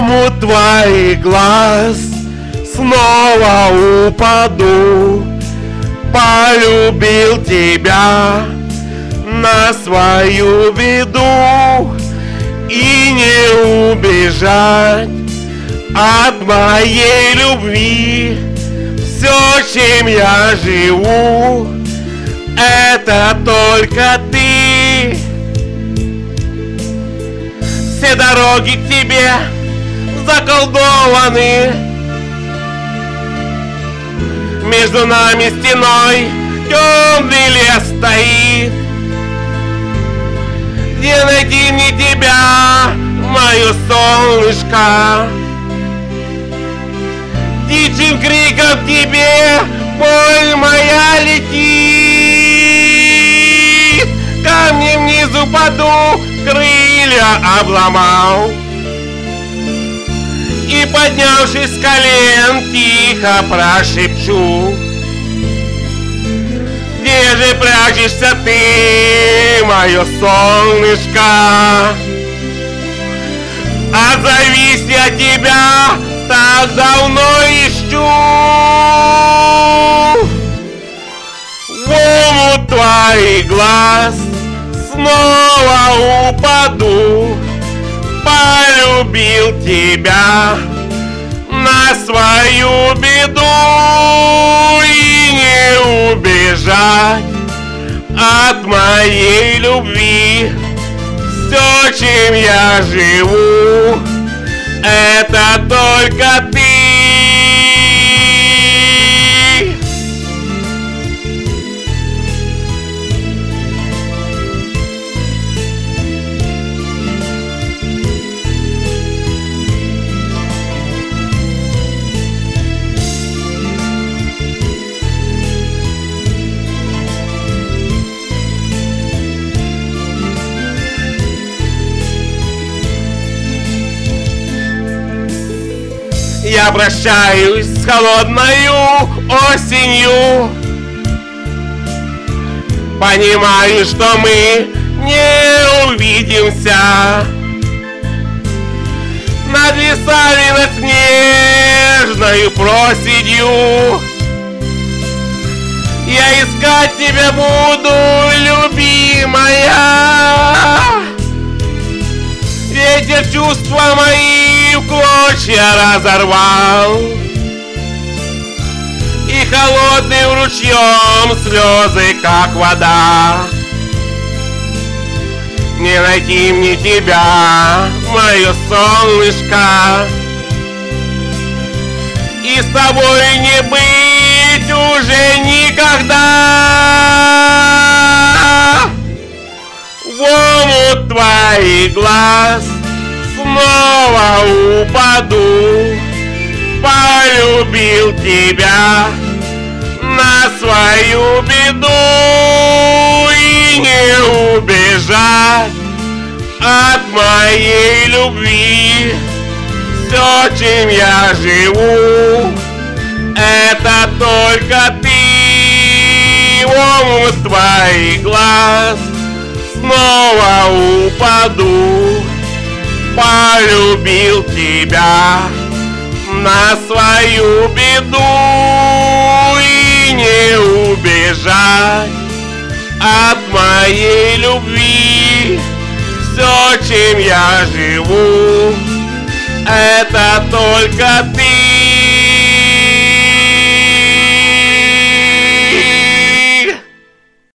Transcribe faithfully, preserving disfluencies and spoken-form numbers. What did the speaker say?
омут твоих глаз снова упаду. Полюбил тебя на свою беду, и не убежать от моей любви. Все, чем я живу, это только ты. Все дороги к тебе заколдованы, между нами стеной темный лес стоит. Где найти мне тебя, мое солнышко? Птичьим криком к тебе боль моя летит. Камнем внизу паду, крылья обломал, и, поднявшись с колен, тихо прошепчу: где же прячешься ты, мое солнышко? Отзовись, я тебя так давно ищу. В омут твоих глаз снова упаду. Полюбил тебя на свою беду, и не убежать от моей любви. Все, чем я живу, это только ты. Я прощаюсь с холодною осенью, понимаю, что мы не увидимся. Над лесами, над снежною проседью я искать тебя буду, любимая. Ветер чувства мои в клочья разорвал, и холодным ручьем слезы, как вода. Не найти мне тебя, мое солнышко, и с тобой не быть уже никогда. В омут твоих глаз снова упаду. Полюбил тебя на свою беду, и не убежать от моей любви. Все, чем я живу, это только ты. В омут твоих глаз снова упаду. Полюбил тебя на свою беду, и не убежать от моей любви. Все, чем я живу, это только ты.